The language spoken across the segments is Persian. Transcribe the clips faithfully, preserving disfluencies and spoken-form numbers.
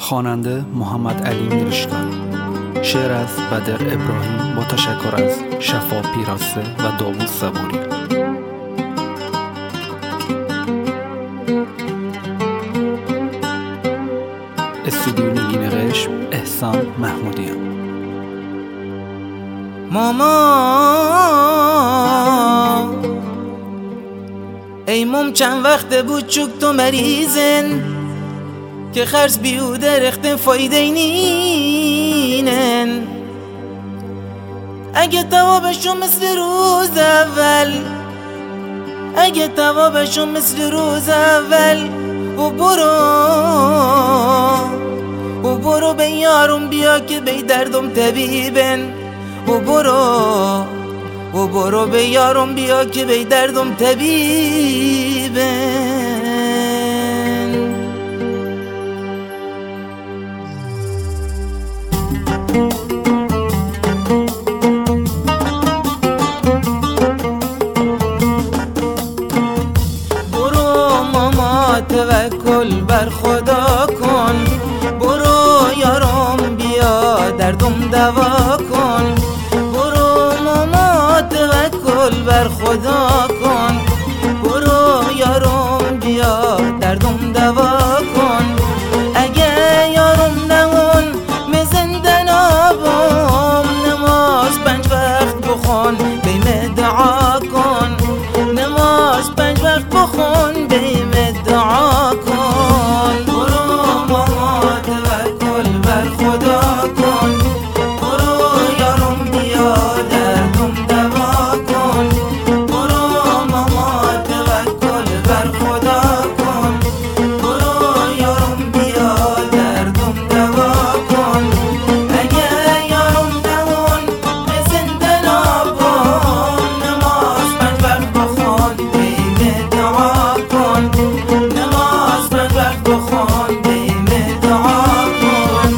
خواننده محمد علی میرشکان. شعر از بدر ابراهیم با تشکر از شفا پیراسته و داوود صبوری. استودیو نگین قشم احسان محمودیان. ماما ای مام چند وقت بود چوک تو مریضن که خرس بیو درخت فایده نینن. اگه توابشو مثل روز اول اگه توابشو مثل روز اول و برو و برو به یارم بیا که بی دردم طبیبن و برو و برو به یارم بیا که بی دردم طبیبن. برو ماما توکل بر خدا کن، برو یارم بیا دردم دوا کن. برو ماما توکل بر خدا کن، برو یارم بیا دردم دوا کن. اگه یارم نمون مزندن آبم، نماز پنج وقت بخون بیم دعا کن. نماز پنج وقت بخون بیم دعا کن. برو ماما توکل بر خدا کن، برو یارم بیا دردم دوا کن. برو ماما توکل بر خدا کن، برو یارم بیا دردم دوا کن. اگه یارم نمون بزندن آبم، نماز پنج وقت بخون بیم دعا کن. نماز پنج وقت بخون بیم دعا کن.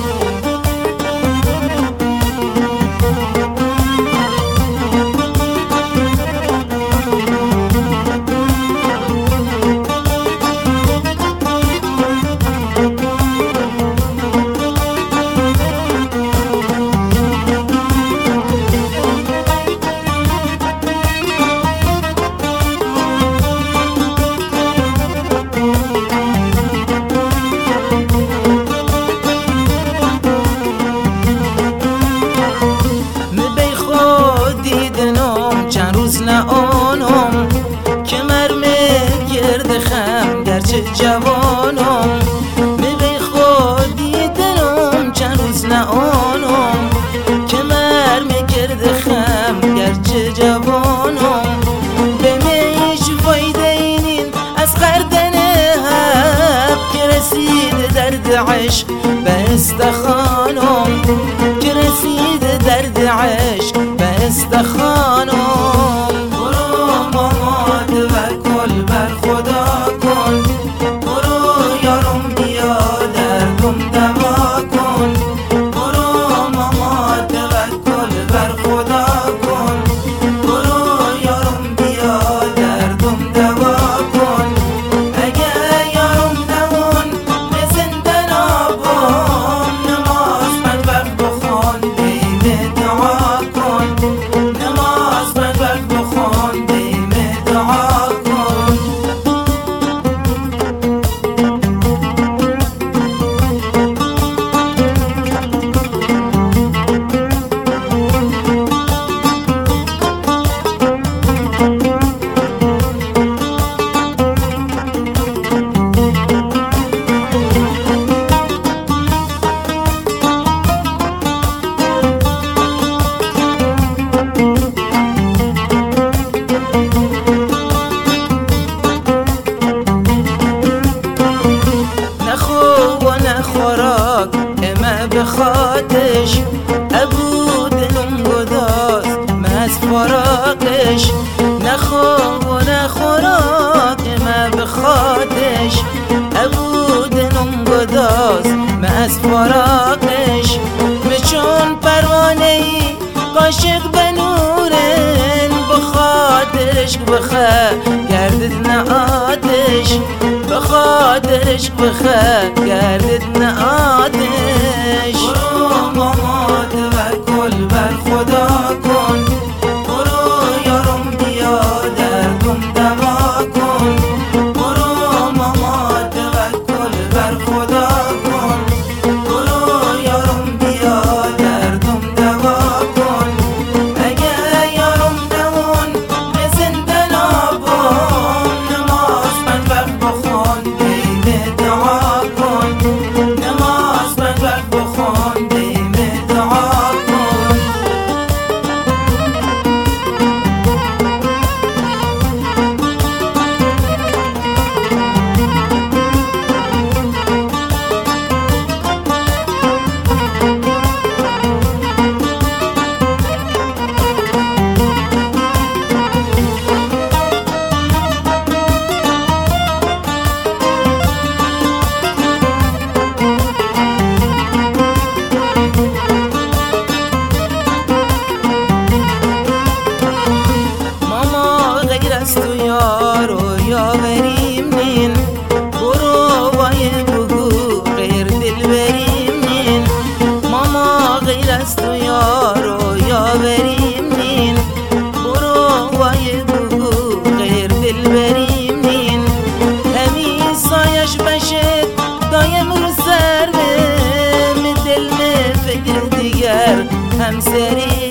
می خود دیدنم چند روز نه آنم، که مرمه گرد خم گرچه جوانم. می خود دیدنم چند روز نه آنم، که مرمه گرد خم گرچه جوانم. به میش فایده اینین از خردن هب، که رسید درد عشق به استخانم. که رسید درد عشق به استخانم. برو ماما توکل بر خدا کن، برو یارم بیا دردم دوا کن. برو ماما توکل بر خدا کن، برو یارم بیا دردم دوا کن. اگه یارم نمون بزندن آبم، نماز پنج وقت بخون بیم دعا کن. نماز پنج وقت بخون بیم دعا کن. نخو و نخوراک اما بخاطش، ابو دلم گداز مز فراقش. نخو و نخوراک اما بخاطش، ابو دلم گداز مز فراقش. مچون پروانه ای قاشق بنورن، بخاطرش بخه گردد نه آتش. بخاطرش بخه گردد نه آتش. بر خدا کن. برو یارم بیا دردم دوا کن. اگه یارم نمون به زنده نابم، نماز پنج وقت بخون بیم دعا کن. نماز پنج وقت بخون بیم دعا کن. از تو یارو یاوریم نین، برو وای بگو غیر دل بریم نین. ماما غیر از تو یارو یاوریم نین، برو وای بگو غیر دل بریم نین. همی سایش بشه دایم رو سر به دل می فکر دیگر همسری